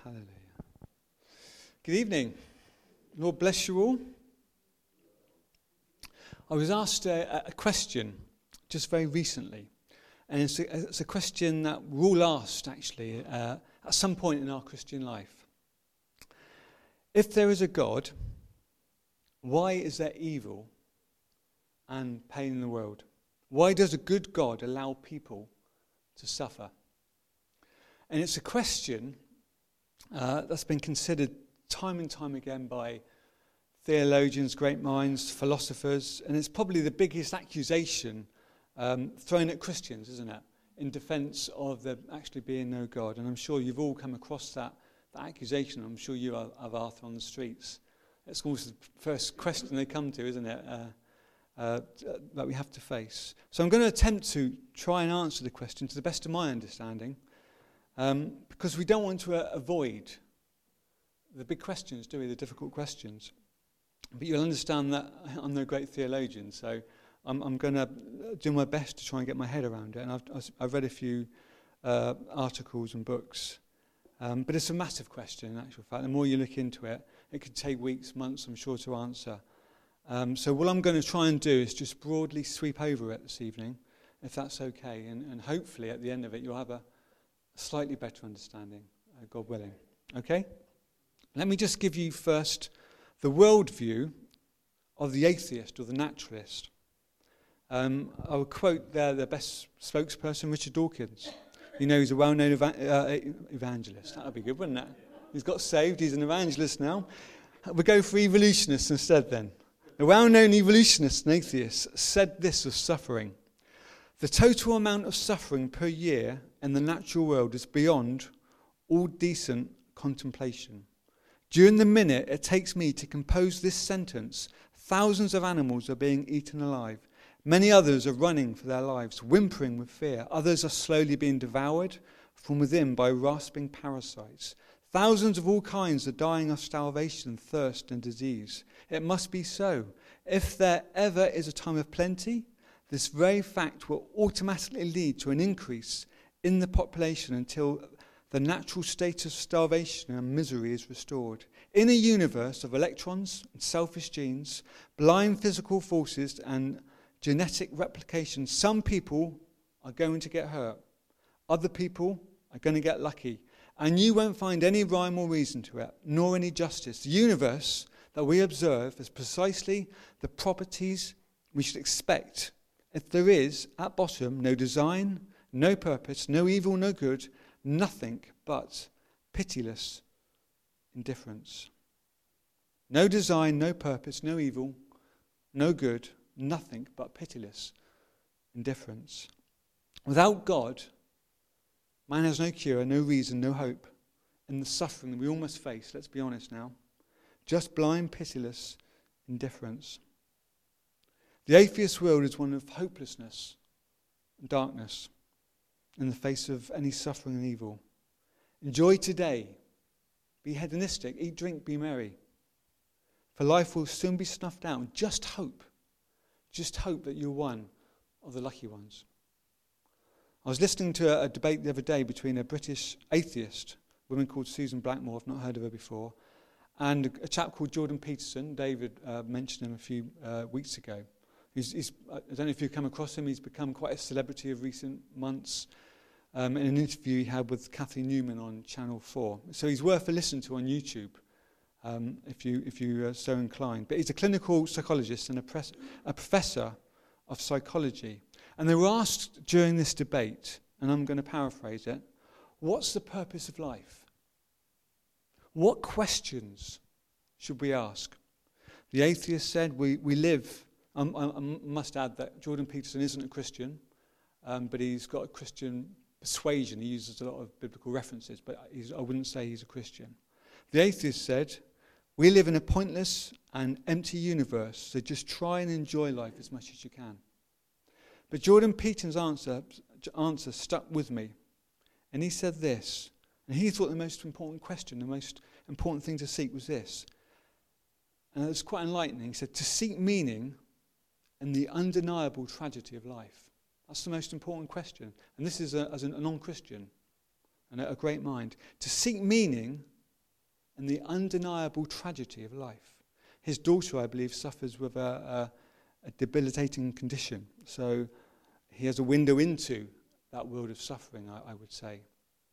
Hallelujah. Good evening. Lord bless you all. I was asked a question just very recently, and it's a question that we're all asked actually at some point in our Christian life. If there is a God, why is there evil and pain in the world? Why does a good God allow people to suffer? And it's a question that's been considered time and time again by theologians, great minds, philosophers, and it's probably the biggest accusation thrown at Christians, isn't it, in defence of there actually being no God. And I'm sure you've all come across that accusation. I'm sure you have, Arthur, on the streets. It's almost the first question they come to, isn't it, that we have to face. So I'm going to attempt to try and answer the question to the best of my understanding, because we don't want to avoid the big questions, do we, the difficult questions. But you'll understand that I'm no great theologian, so I'm going to do my best to try and get my head around it. And I've read a few articles and books, but it's a massive question in actual fact. The more you look into it, it could take weeks, months, I'm sure, to answer. So what I'm going to try and do is just broadly sweep over it this evening, if that's okay, and hopefully at the end of it you'll have a slightly better understanding, God willing. Okay? Let me just give you first the worldview of the atheist or the naturalist. I will quote there the best spokesperson, Richard Dawkins. You know, he's a well-known evangelist. That would be good, wouldn't it? He's got saved, he's an evangelist now. We'll go for evolutionists instead then. The well-known evolutionist and atheist said this of suffering: the total amount of suffering per year in the natural world is beyond all decent contemplation. During the minute it takes me to compose this sentence, thousands of animals are being eaten alive. Many others are running for their lives, whimpering with fear. Others are slowly being devoured from within by rasping parasites. Thousands of all kinds are dying of starvation, thirst, and disease. It must be so. If there ever is a time of plenty, this very fact will automatically lead to an increase in the population until the natural state of starvation and misery is restored. In a universe of electrons and selfish genes, blind physical forces and genetic replication, some people are going to get hurt. Other people are going to get lucky. And you won't find any rhyme or reason to it, nor any justice. The universe that we observe has precisely the properties we should expect if there is, at bottom, no design, no purpose, no evil, no good, nothing but pitiless indifference. No design, no purpose, no evil, no good, nothing but pitiless indifference. Without God, man has no cure, no reason, no hope in the suffering that we all must face, let's be honest now. Just blind, pitiless indifference. The atheist world is one of hopelessness and darkness in the face of any suffering and evil. Enjoy today. Be hedonistic. Eat, drink, be merry. For life will soon be snuffed out. Just hope that you're one of the lucky ones. I was listening to a debate the other day between a British atheist, a woman called Susan Blackmore, I've not heard of her before, and a chap called Jordan Peterson. David mentioned him a few weeks ago. I don't know if you've come across him. He's become quite a celebrity of recent months. In an interview he had with Cathy Newman on Channel 4. So he's worth a listen to on YouTube, if you are so inclined. But he's a clinical psychologist and a professor of psychology. And they were asked during this debate, and I'm going to paraphrase it, what's the purpose of life? What questions should we ask? The atheist said, we live. I must add that Jordan Peterson isn't a Christian, but he's got a Christian persuasion. He uses a lot of biblical references, but I wouldn't say he's a Christian. The atheist said, we live in a pointless and empty universe, so just try and enjoy life as much as you can. But Jordan Peterson's answer stuck with me. And he said this, and he thought the most important question, the most important thing to seek was this. And it was quite enlightening. He said, to seek meaning in the undeniable tragedy of life. That's the most important question. And this is as a non-Christian and a great mind. To seek meaning and the undeniable tragedy of life. His daughter, I believe, suffers with a debilitating condition. So he has a window into that world of suffering, I would say.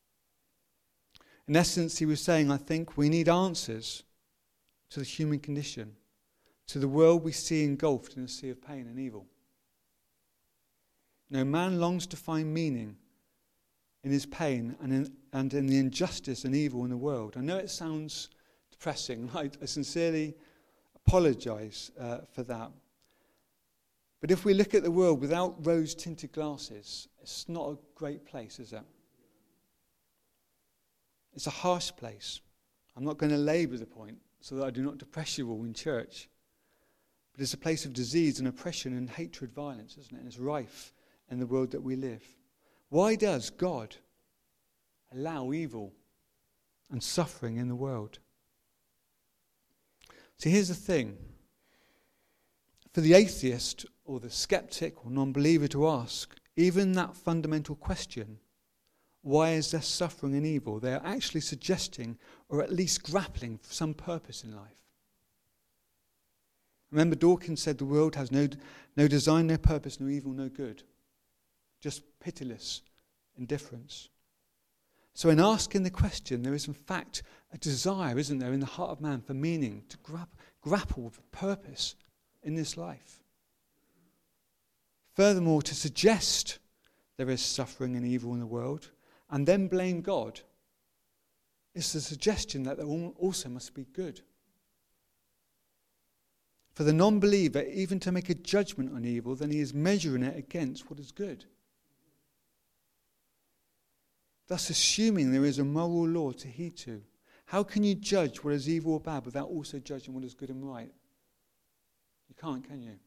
In essence, he was saying, I think we need answers to the human condition, to the world we see engulfed in a sea of pain and evil. No man longs to find meaning in his pain and in the injustice and evil in the world. I know it sounds depressing. I sincerely apologise for that. But if we look at the world without rose-tinted glasses, it's not a great place, is it? It's a harsh place. I'm not going to labour the point so that I do not depress you all in church. But it's a place of disease and oppression and hatred, violence, isn't it? And it's rife in the world that we live. Why does God allow evil and suffering in the world? See, here's the thing. For the atheist or the skeptic or non-believer to ask even that fundamental question, why is there suffering and evil? They are actually suggesting or at least grappling for some purpose in life. Remember, Dawkins said the world has no design, no purpose, no evil, no good. Just pitiless indifference. So in asking the question, there is in fact a desire, isn't there, in the heart of man for meaning, to grapple with purpose in this life. Furthermore, to suggest there is suffering and evil in the world and then blame God is the suggestion that there also must be good. For the non-believer, even to make a judgment on evil, then he is measuring it against what is good. Thus assuming there is a moral law to heed to. How can you judge what is evil or bad without also judging what is good and right? You can't, can you?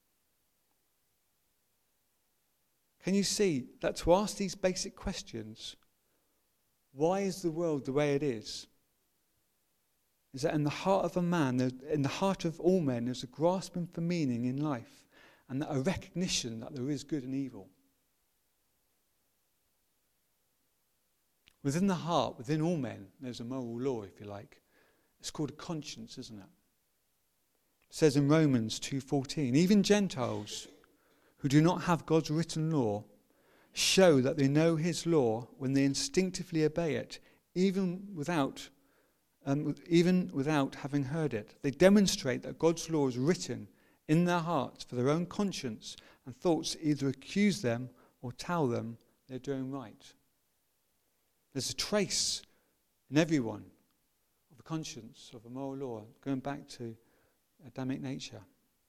Can you see that to ask these basic questions, why is the world the way it is that in the heart of a man, in the heart of all men, there's a grasping for meaning in life and a recognition that there is good and evil. Within the heart, within all men, there's a moral law, if you like. It's called a conscience, isn't it? It says in Romans 2:14, even Gentiles who do not have God's written law show that they know his law when they instinctively obey it, even without having heard it. They demonstrate that God's law is written in their hearts for their own conscience, and thoughts either accuse them or tell them they're doing right. There's a trace in everyone of a conscience, of a moral law, going back to Adamic nature.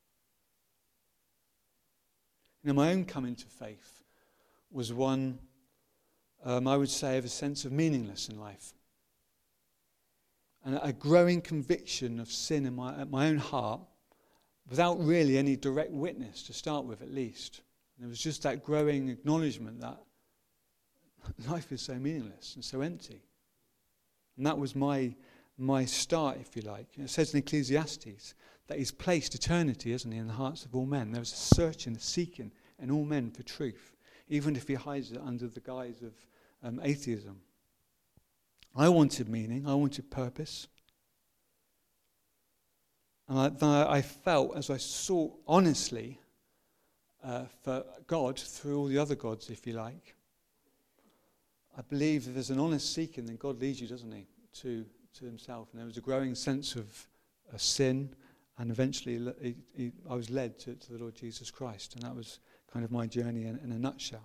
My own coming to faith was one, I would say, of a sense of meaninglessness in life. And a growing conviction of sin in my own heart, without really any direct witness to start with, at least. And there was just that growing acknowledgement that life is so meaningless and so empty. And that was my start, if you like. It says in Ecclesiastes that he's placed eternity, isn't he, in the hearts of all men. There was a searching, a seeking in all men for truth, even if he hides it under the guise of atheism. I wanted meaning, I wanted purpose. And I felt, as I sought honestly for God through all the other gods, if you like, I believe if there's an honest seeking, then God leads you, doesn't he, to himself. And there was a growing sense of sin, and eventually I was led to the Lord Jesus Christ. And that was kind of my journey in a nutshell.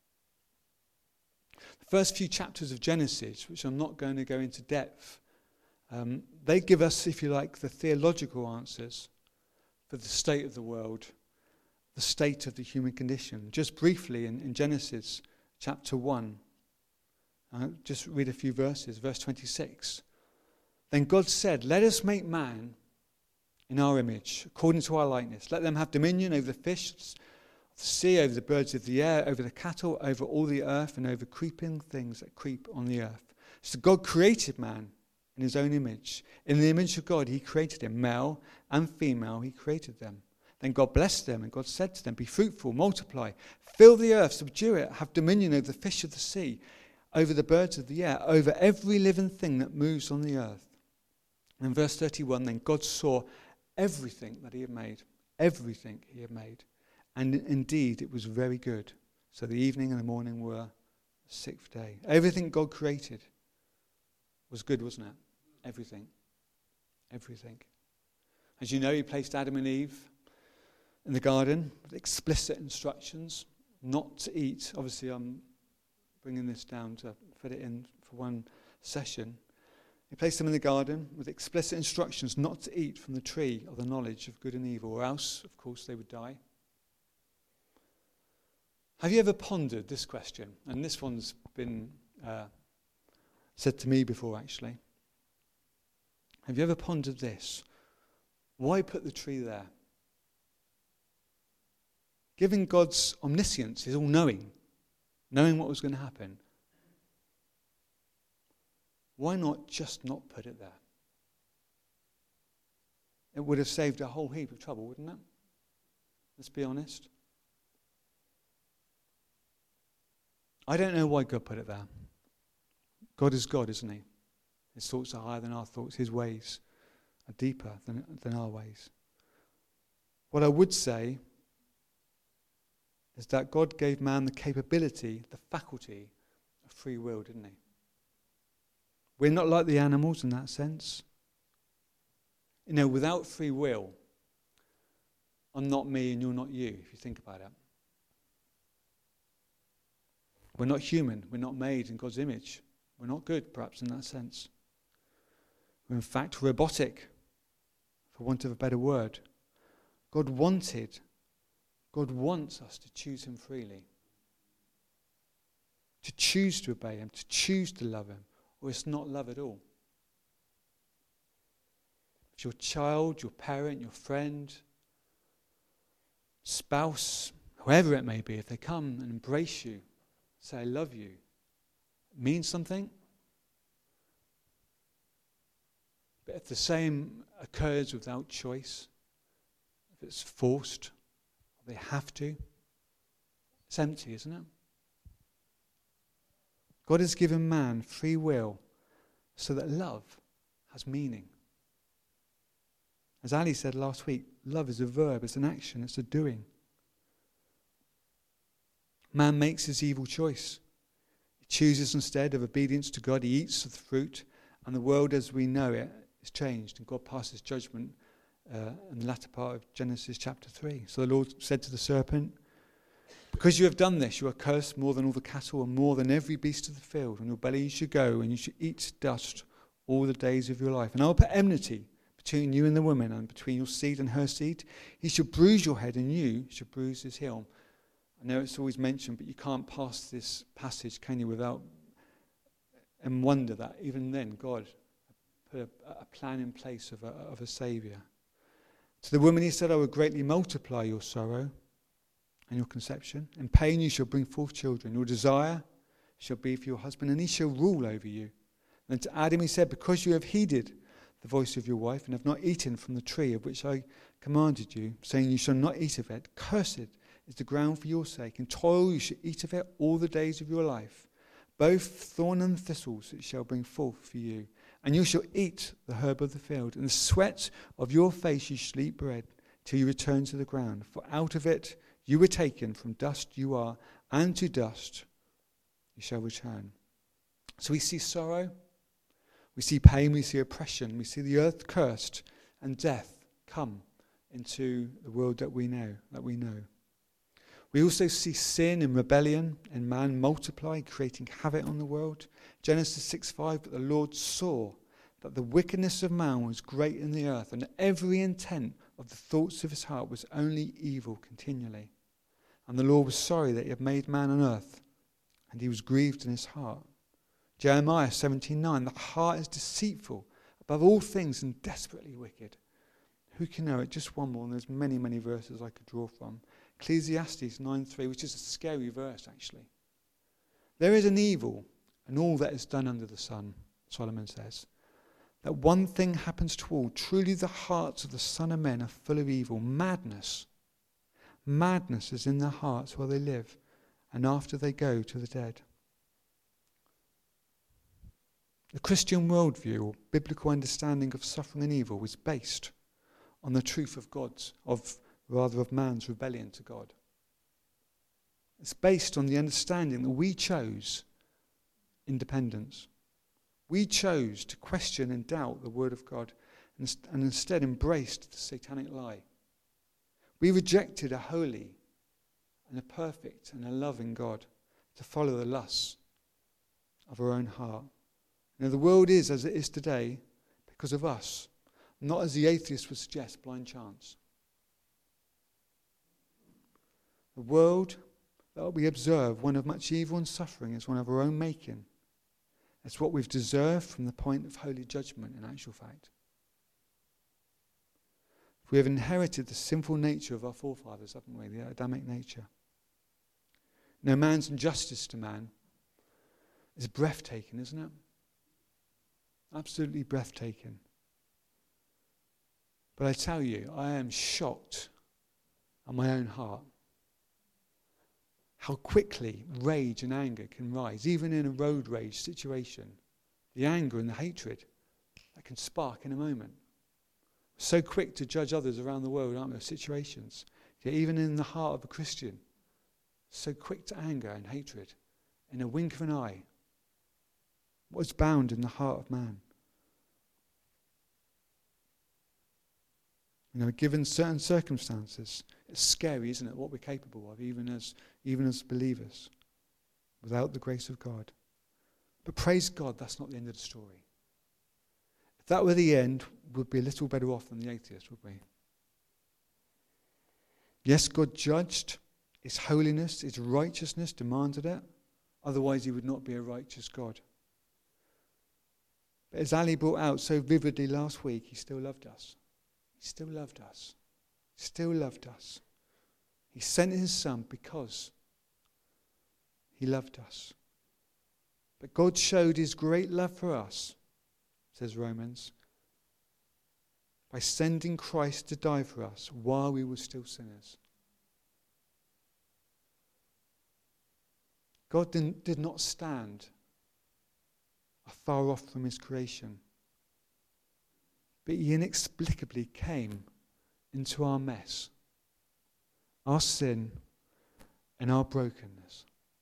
The first few chapters of Genesis, which I'm not going to go into depth, they give us, if you like, the theological answers for the state of the world, the state of the human condition. Just briefly, in Genesis chapter 1, I'll just read a few verses. Verse 26. Then God said, let us make man in our image, according to our likeness. Let them have dominion over the fish of the sea, over the birds of the air, over the cattle, over all the earth, and over creeping things that creep on the earth. So God created man in his own image. In the image of God, he created him. Male and female, he created them. Then God blessed them, and God said to them, be fruitful, multiply, fill the earth, subdue it, have dominion over the fish of the sea, over the birds of the air, over every living thing that moves on the earth. And in verse 31, then God saw everything that he had made. Everything he had made. And indeed, it was very good. So the evening and the morning were the sixth day. Everything God created was good, wasn't it? Everything. Everything. As you know, he placed Adam and Eve in the garden with explicit instructions not to eat. Obviously, I'm bringing this down to fit it in for one session. He placed them in the garden with explicit instructions not to eat from the tree of the knowledge of good and evil, or else, of course, they would die. Have you ever pondered this question? And this one's been said to me before, actually. Have you ever pondered this? Why put the tree there? Given God's omniscience, his all-knowing, knowing what was going to happen, why not just not put it there? It would have saved a whole heap of trouble, wouldn't it? Let's be honest. I don't know why God put it there. God is God, isn't he? His thoughts are higher than our thoughts. His ways are deeper than our ways. What I would say is that God gave man the capability, the faculty of free will, didn't he? We're not like the animals in that sense. You know, without free will, I'm not me and you're not you, if you think about it. We're not human. We're not made in God's image. We're not good, perhaps, in that sense. We're in fact robotic, for want of a better word. God wants us to choose him freely. To choose to obey him, to choose to love him, or it's not love at all. If your child, your parent, your friend, spouse, whoever it may be, if they come and embrace you, say, I love you, it means something. But if the same occurs without choice, if it's forced, they have to, it's empty, isn't it? God has given man free will so that love has meaning. As Ali said last week, love is a verb, it's an action, it's a doing. Man makes his evil choice. He chooses instead of obedience to God, he eats of the fruit, and the world as we know it is changed, and God passes judgment in the latter part of Genesis chapter 3. So the Lord said to the serpent, because you have done this, you are cursed more than all the cattle and more than every beast of the field. On your belly you should go, and you should eat dust all the days of your life. And I will put enmity between you and the woman, and between your seed and her seed. He shall bruise your head, and you shall bruise his heel. I know it's always mentioned, but you can't pass this passage, can you, without and wonder that even then God put a plan in place of a saviour. To the woman he said, I will greatly multiply your sorrow and your conception. In pain you shall bring forth children. Your desire shall be for your husband, and he shall rule over you. And to Adam he said, because you have heeded the voice of your wife, and have not eaten from the tree of which I commanded you, saying you shall not eat of it, cursed is the ground for your sake. In toil you shall eat of it all the days of your life. Both thorn and thistles it shall bring forth for you. And you shall eat the herb of the field. In the sweat of your face you shall eat bread, till you return to the ground. For out of it you were taken, from dust you are, and to dust you shall return. So we see sorrow, we see pain, we see oppression, we see the earth cursed, and death come into the world that we know. We also see sin and rebellion in man multiply, creating havoc on the world. Genesis 6:5, but the Lord saw that the wickedness of man was great in the earth, and every intent of the thoughts of his heart was only evil continually. And the Lord was sorry that he had made man on earth, and he was grieved in his heart. Jeremiah 17:9, the heart is deceitful above all things and desperately wicked. Who can know it? Just one more, and there's many, many verses I could draw from. Ecclesiastes 9:3, which is a scary verse, actually. There is an evil in all that is done under the sun, Solomon says. That one thing happens to all. Truly the hearts of the Son of Men are full of evil. Madness is in their hearts while they live, and after they go to the dead. The Christian worldview or biblical understanding of suffering and evil is based on the truth of man's rebellion to God. It's based on the understanding that we chose independence. We chose to question and doubt the word of God and instead embraced the satanic lie. We rejected a holy and a perfect and a loving God to follow the lusts of our own heart. Now, the world is as it is today because of us, not, as the atheist would suggest, blind chance. The world that we observe, one of much evil and suffering, is one of our own making. It's what we've deserved from the point of holy judgment, in actual fact. We have inherited the sinful nature of our forefathers, haven't we? The Adamic nature. Now, man's injustice to man is breathtaking, isn't it? Absolutely breathtaking. But I tell you, I am shocked at my own heart how quickly rage and anger can rise, even in a road rage situation. The anger and the hatred that can spark in a moment. So quick to judge others around the world, aren't we, of situations. Yet even in the heart of a Christian, so quick to anger and hatred in a wink of an eye. What is bound in the heart of man? You know, given certain circumstances, it's scary, isn't it, what we're capable of, even as believers, without the grace of God. But praise God, that's not the end of the story. If that were the end, we'd be a little better off than the atheist, would we? Yes, God judged. His holiness, his righteousness demanded it. Otherwise, he would not be a righteous God. But as Ali brought out so vividly last week, he still loved us. He still loved us. Still loved us. He sent his son because he loved us. But God showed his great love for us, says Romans, by sending Christ to die for us while we were still sinners. God did not stand afar off from his creation, but he inexplicably came into our mess, our sin, and our brokenness.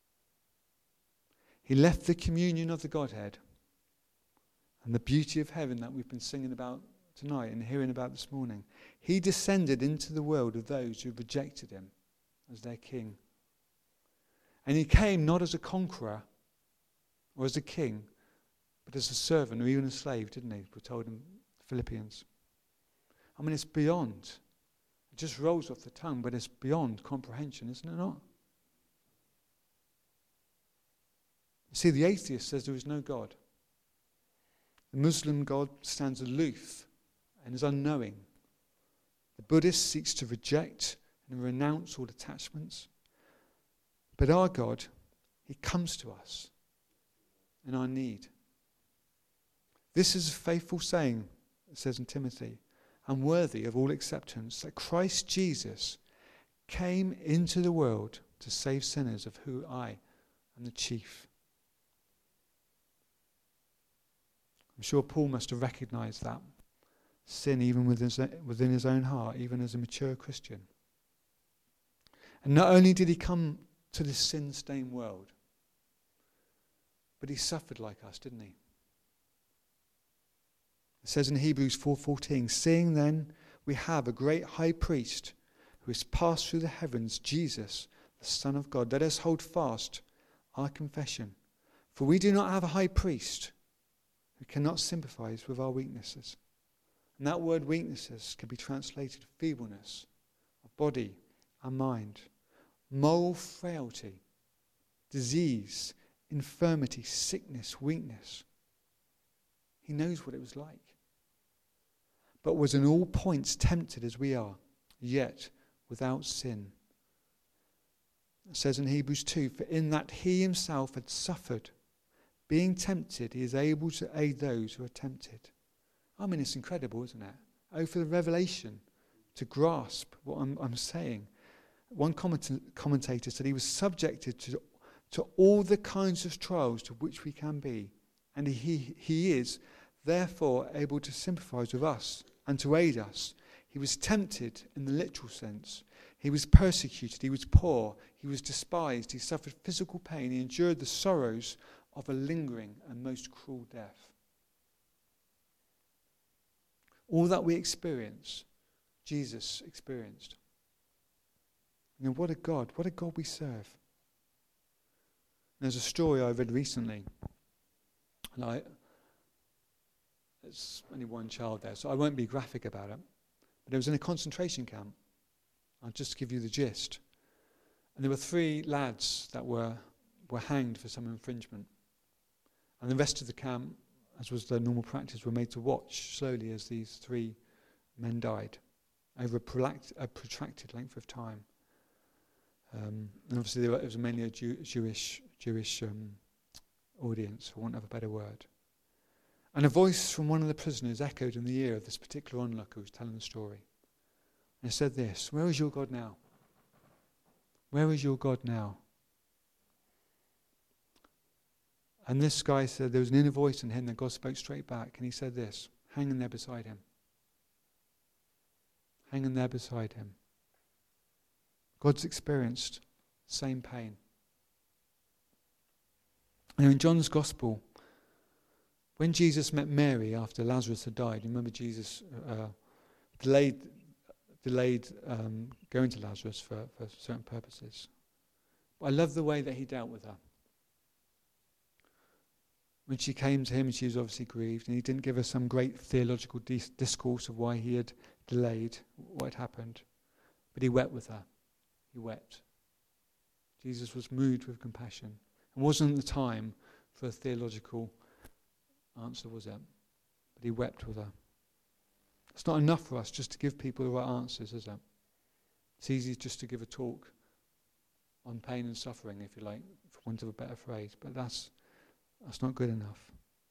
He left the communion of the Godhead and the beauty of heaven that we've been singing about tonight and hearing about this morning. He descended into the world of those who rejected him as their king. And he came not as a conqueror or as a king, but as a servant or even a slave, didn't he? We're told in Philippians. I mean, it's beyond. It just rolls off the tongue, but it's beyond comprehension, isn't it not? You see, the atheist says there is no God. The Muslim God stands aloof and is unknowing. The Buddhist seeks to reject and renounce all attachments. But our God, he comes to us in our need. This is a faithful saying, it says in Timothy, and worthy of all acceptance, that Christ Jesus came into the world to save sinners, of who I am the chief. I'm sure Paul must have recognized that sin even within his own heart, even as a mature Christian. And not only did he come to this sin-stained world, but he suffered like us, didn't he? It says in Hebrews 4:14, seeing then we have a great high priest who has passed through the heavens, Jesus, the Son of God. Let us hold fast our confession. For we do not have a high priest who cannot sympathize with our weaknesses. And that word weaknesses can be translated feebleness of body and mind, moral frailty, disease, infirmity, sickness, weakness. He knows what it was like, but was in all points tempted as we are, yet without sin. It says in Hebrews 2, for in that he himself had suffered, being tempted, he is able to aid those who are tempted. I mean, it's incredible, isn't it? Oh, for the revelation to grasp what I'm saying. One commentator said he was subjected to all the kinds of trials to which we can be, and he is therefore able to sympathize with us and to aid us. He was tempted in the literal sense. He was persecuted. He was poor. He was despised. He suffered physical pain. He endured the sorrows of a lingering and most cruel death. All that we experience, Jesus experienced. You know, what a God we serve. There's a story I read recently, and there's only one child there, so I won't be graphic about it, but it was in a concentration camp. I'll just give you the gist. And there were 3 lads that were hanged for some infringement. And the rest of the camp, as was their normal practice, were made to watch slowly as these 3 men died over a protracted length of time. And obviously it was mainly a Jewish audience, for want of a better word. And a voice from one of the prisoners echoed in the ear of this particular onlooker who was telling the story. And it said this: "Where is your God now? Where is your God now?" And this guy said there was an inner voice in him that God spoke straight back, and he said this: "Hang in there beside him. Hang in there beside him." God's experienced the same pain. Now in John's Gospel, when Jesus met Mary after Lazarus had died, remember Jesus delayed going to Lazarus for certain purposes. But I love the way that he dealt with her. When she came to him, she was obviously grieved, and he didn't give her some great theological discourse of why he had delayed, what had happened. But he wept with her. He wept. Jesus was moved with compassion. It wasn't the time for a theological answer, was it? But he wept with her. It's not enough for us just to give people the right answers, is it? It's easy just to give a talk on pain and suffering, if you like, for want of a better phrase, but that's not good enough.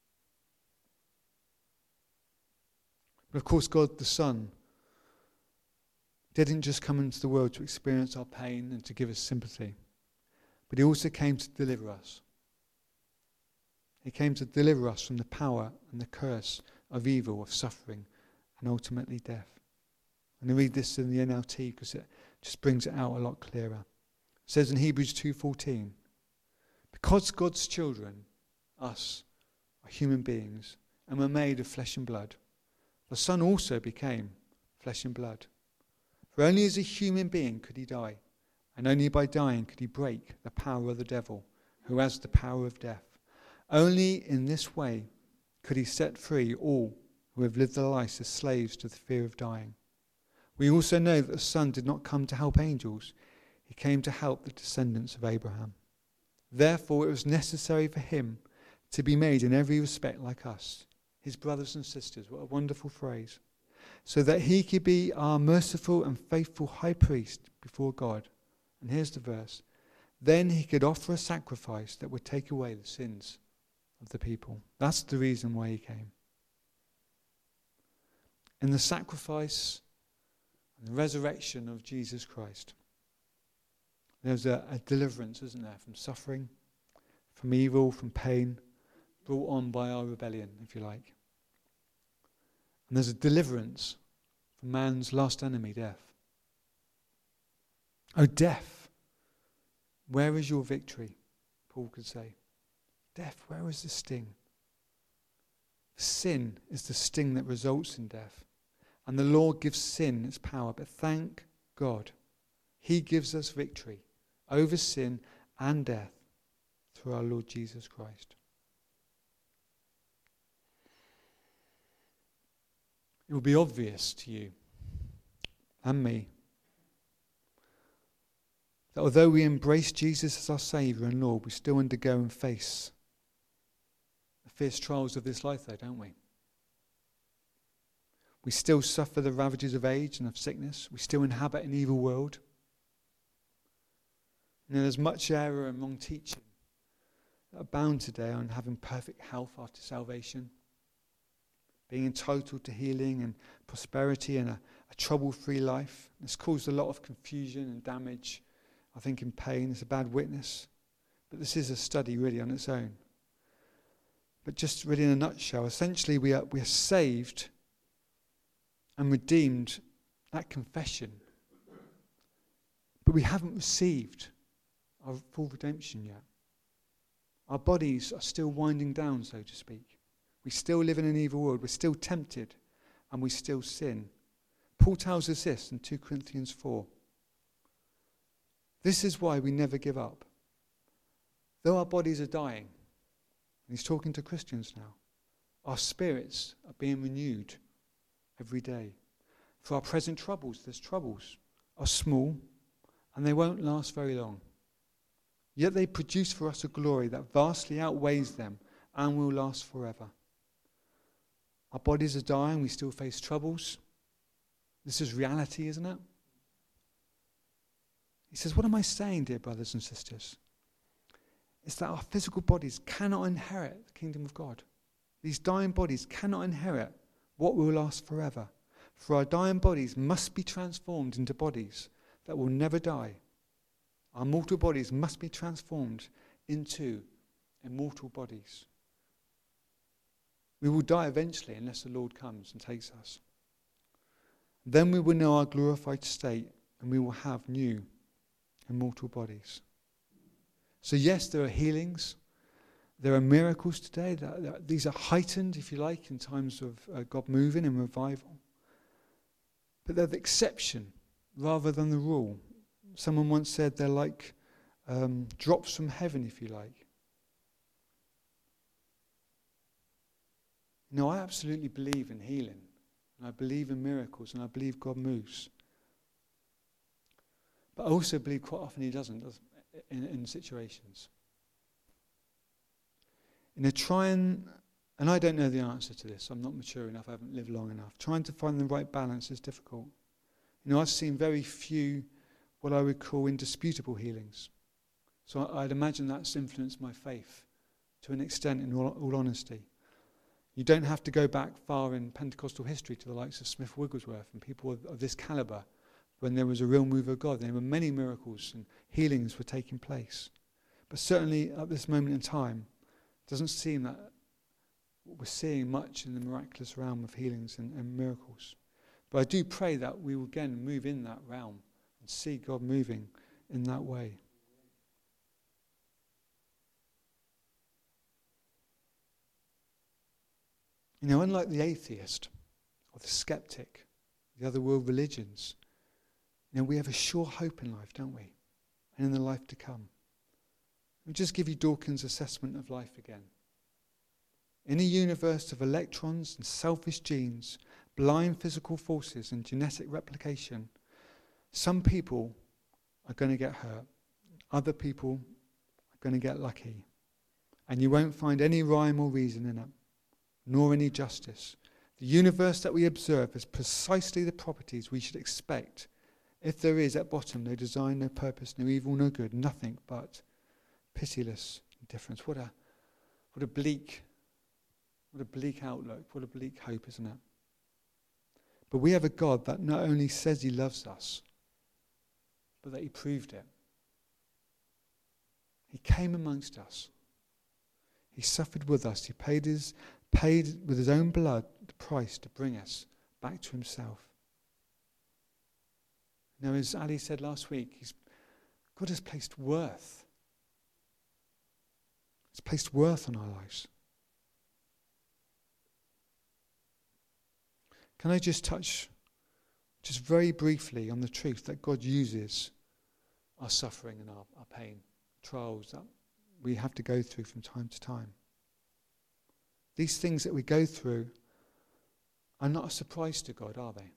But of course, God the Son didn't just come into the world to experience our pain and to give us sympathy, but he also came to deliver us. He came to deliver us from the power and the curse of evil, of suffering, and ultimately death. And I read this in the NLT because it just brings it out a lot clearer. It says in Hebrews 2:14, "Because God's children, us, are human beings, and were made of flesh and blood, the Son also became flesh and blood. For only as a human being could he die, and only by dying could he break the power of the devil, who has the power of death. Only in this way could he set free all who have lived their lives as slaves to the fear of dying. We also know that the Son did not come to help angels, he came to help the descendants of Abraham. Therefore it was necessary for him to be made in every respect like us, his brothers and sisters." What a wonderful phrase. "So that he could be our merciful and faithful high priest before God." And here's the verse: "Then he could offer a sacrifice that would take away the sins of the people." That's the reason why he came. In the sacrifice and the resurrection of Jesus Christ, there's a deliverance, isn't there, from suffering, from evil, from pain, brought on by our rebellion, if you like. And there's a deliverance from man's last enemy, death. "Oh, death, where is your victory?" Paul could say. Death, where is the sting? Sin is the sting that results in death. And the law gives sin its power. But thank God, he gives us victory over sin and death through our Lord Jesus Christ. It will be obvious to you and me that although we embrace Jesus as our Saviour and Lord, we still undergo and face the fierce trials of this life, though, don't we? We still suffer the ravages of age and of sickness. We still inhabit an evil world. You know, there's much error and wrong teaching that abound today on having perfect health after salvation, being entitled to healing and prosperity and a trouble-free life. It's caused a lot of confusion and damage, I think, in pain. It's a bad witness. But this is a study really on its own. But just really in a nutshell, essentially we are saved and redeemed at confession. But we haven't received our full redemption yet. Our bodies are still winding down, so to speak. We still live in an evil world. We're still tempted and we still sin. Paul tells us this in 2 Corinthians 4. This is why we never give up. Though our bodies are dying, and he's talking to Christians now, our spirits are being renewed every day. For our present troubles, there's troubles, are small, and they won't last very long. Yet they produce for us a glory that vastly outweighs them and will last forever. Our bodies are dying, we still face troubles. This is reality, isn't it? He says, what am I saying, dear brothers and sisters? It's that our physical bodies cannot inherit the kingdom of God. These dying bodies cannot inherit what will last forever. For our dying bodies must be transformed into bodies that will never die. Our mortal bodies must be transformed into immortal bodies. We will die eventually unless the Lord comes and takes us. Then we will know our glorified state and we will have new immortal bodies. So yes, there are healings. There are miracles today. These are heightened, if you like, in times of God moving in revival. But they're the exception rather than the rule. Someone once said they're like drops from heaven, if you like. No, I absolutely believe in healing. And I believe in miracles, and I believe God moves. But I also believe quite often he doesn't in situations. And I don't know the answer to this. I'm not mature enough. I haven't lived long enough. Trying to find the right balance is difficult. I've seen very few what I would call indisputable healings. So I'd imagine that's influenced my faith to an extent, in all honesty. You don't have to go back far in Pentecostal history to the likes of Smith Wigglesworth and people of this caliber when there was a real move of God. There were many miracles and healings were taking place. But certainly at this moment in time, it doesn't seem that we're seeing much in the miraculous realm of healings and miracles. But I do pray that we will again move in that realm and see God moving in that way. Unlike the atheist or the skeptic, the other world religions, we have a sure hope in life, don't we? And in the life to come. Let me just give you Dawkins' assessment of life again. In a universe of electrons and selfish genes, blind physical forces and genetic replication, some people are going to get hurt. Other people are going to get lucky. And you won't find any rhyme or reason in it, nor any justice. The universe that we observe has precisely the properties we should expect if there is at bottom no design, no purpose, no evil, no good, nothing but pitiless indifference. What a bleak outlook, what a bleak hope, isn't it? But we have a God that not only says he loves us, but that he proved it. He came amongst us. He suffered with us. He paid with his own blood the price to bring us back to himself. Now, as Ali said last week, God has placed worth. He's placed worth on our lives. Can I just touch, just very briefly, on the truth that God uses our suffering and our pain, trials that we have to go through from time to time. These things that we go through are not a surprise to God, are they?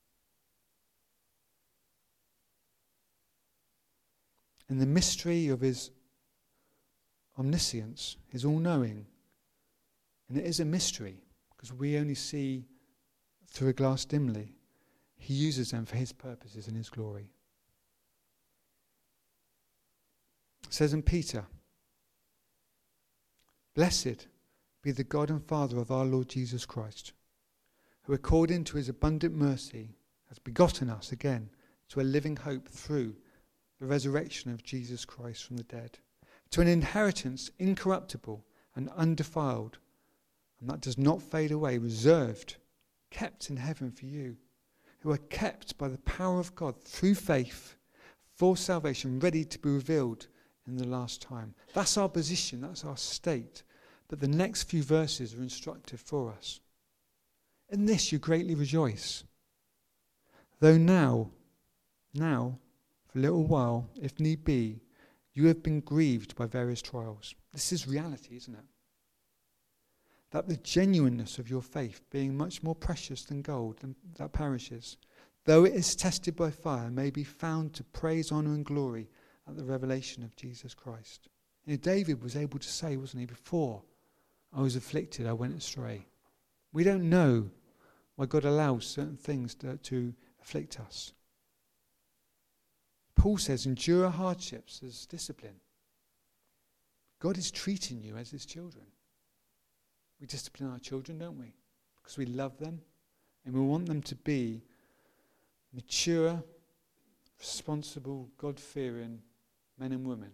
In the mystery of his omniscience, his all-knowing, and it is a mystery because we only see through a glass dimly, he uses them for his purposes and his glory. It says in Peter, "Blessed be the God and Father of our Lord Jesus Christ, who according to his abundant mercy has begotten us again to a living hope through the resurrection of Jesus Christ from the dead, to an inheritance incorruptible and undefiled, and that does not fade away, reserved, kept in heaven for you, who are kept by the power of God through faith for salvation, ready to be revealed in the last time. That's our position, that's our state. But the next few verses are instructive for us. In this you greatly rejoice, though now, for a little while, if need be, you have been grieved by various trials. This is reality, isn't it? That the genuineness of your faith, being much more precious than gold that perishes, though it is tested by fire, may be found to praise, honour and glory at the revelation of Jesus Christ. You know, David was able to say, wasn't he, before I was afflicted, I went astray. We don't know why God allows certain things to afflict us. Paul says, endure hardships as discipline. God is treating you as his children. We discipline our children, don't we? Because we love them and we want them to be mature, responsible, God-fearing men and women.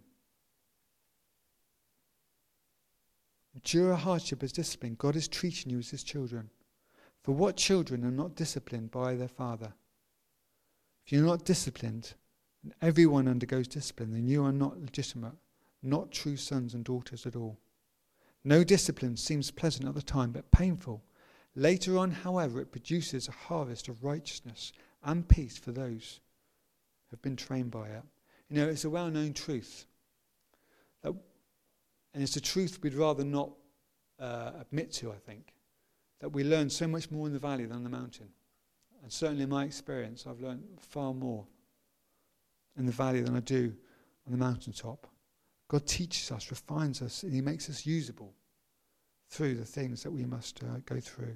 Endure hardship as discipline. God is treating you as his children. For what children are not disciplined by their father? If you're not disciplined, and everyone undergoes discipline, then you are not legitimate, not true sons and daughters at all. No discipline seems pleasant at the time, but painful. Later on, however, it produces a harvest of righteousness and peace for those who have been trained by it. You know, it's a well-known truth. And it's a truth we'd rather not admit to, I think. That we learn so much more in the valley than on the mountain. And certainly in my experience, I've learned far more in the valley than I do on the mountaintop. God teaches us, refines us, and he makes us usable through the things that we must go through.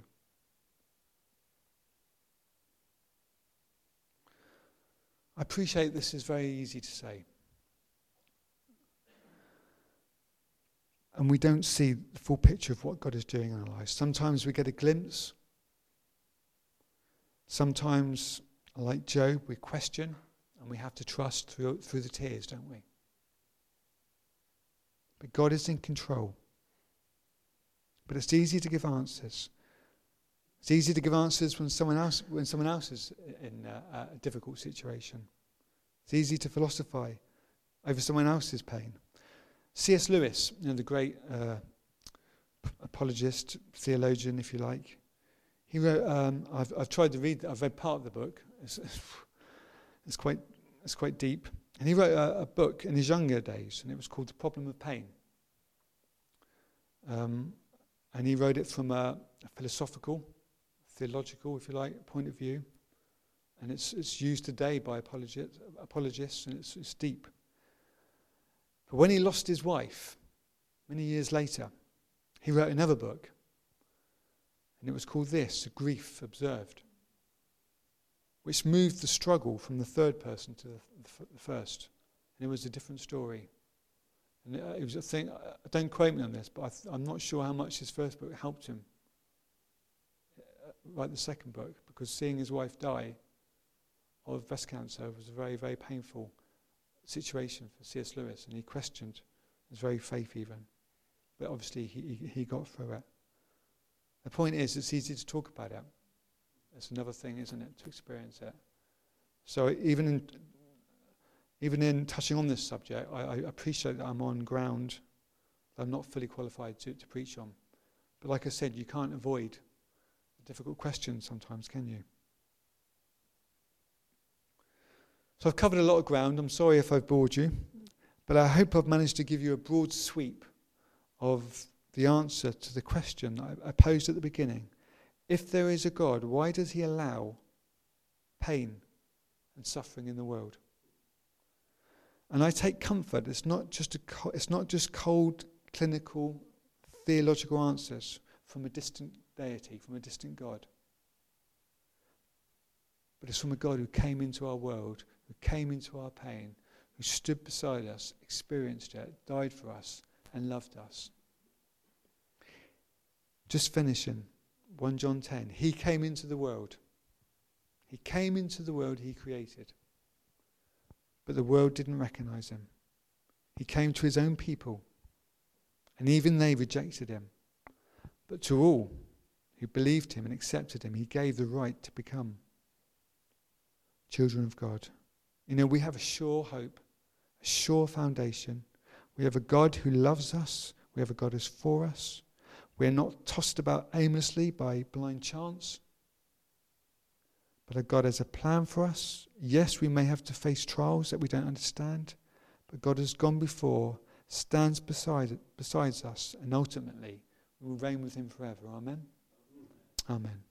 I appreciate this is very easy to say. And we don't see the full picture of what God is doing in our lives. Sometimes we get a glimpse. Sometimes, like Job, we question and we have to trust through the tears, don't we? But God is in control. But it's easy to give answers. It's easy to give answers when someone else is in a difficult situation. It's easy to philosophize over someone else's pain. C.S. Lewis, you know, the great apologist, theologian, if you like, he wrote. I've tried to read. I've read part of the book. It's quite deep. And he wrote a book in his younger days, and it was called The Problem of Pain. And he wrote it from a philosophical, theological, if you like, point of view. And it's used today by apologists, and it's deep. But when he lost his wife, many years later, he wrote another book. And it was called this, A Grief Observed, which moved the struggle from the third person to the first. And it was a different story. And it was a thing, don't quote me on this, but I'm not sure how much his first book helped him write the second book, because seeing his wife die of breast cancer was a very, very painful situation for C.S. Lewis, and he questioned his very faith even. But obviously he got through it. The point is, it's easy to talk about it. It's another thing, isn't it, to experience it. So even in touching on this subject, I appreciate that I'm on ground that I'm not fully qualified to preach on. But like I said, you can't avoid the difficult questions sometimes, can you? So I've covered a lot of ground. I'm sorry if I've bored you, but I hope I've managed to give you a broad sweep of the answer to the question I posed at the beginning. If there is a God, why does he allow pain and suffering in the world? And I take comfort. It's not just cold, clinical, theological answers from a distant deity, from a distant God. But it's from a God who came into our world, who came into our pain, who stood beside us, experienced it, died for us, and loved us. Just finishing, 1 John 10. He came into the world. He came into the world he created. But the world didn't recognize him. He came to his own people, and even they rejected him. But to all who believed him and accepted him, he gave the right to become children of God. You know, we have a sure hope, a sure foundation. We have a God who loves us. We have a God who's for us. We're not tossed about aimlessly by blind chance, but a God has a plan for us. Yes, we may have to face trials that we don't understand, but God has gone before, stands besides us, and ultimately we will reign with him forever. Amen? Amen.